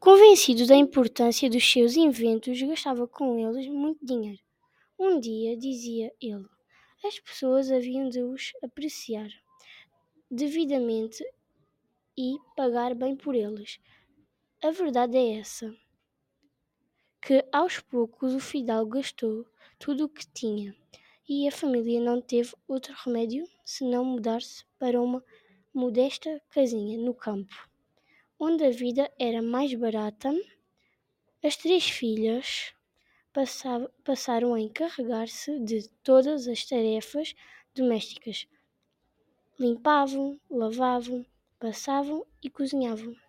Convencido da importância dos seus inventos, gastava com eles muito dinheiro. Um dia, dizia ele, as pessoas haviam de os apreciar devidamente e pagar bem por eles. A verdade é essa, que aos poucos o fidalgo gastou tudo o que tinha e a família não teve outro remédio senão mudar-se para uma modesta casinha no campo, onde a vida era mais barata. As três filhas passaram a encarregar-se de todas as tarefas domésticas. Limpavam, lavavam, passavam e cozinhavam.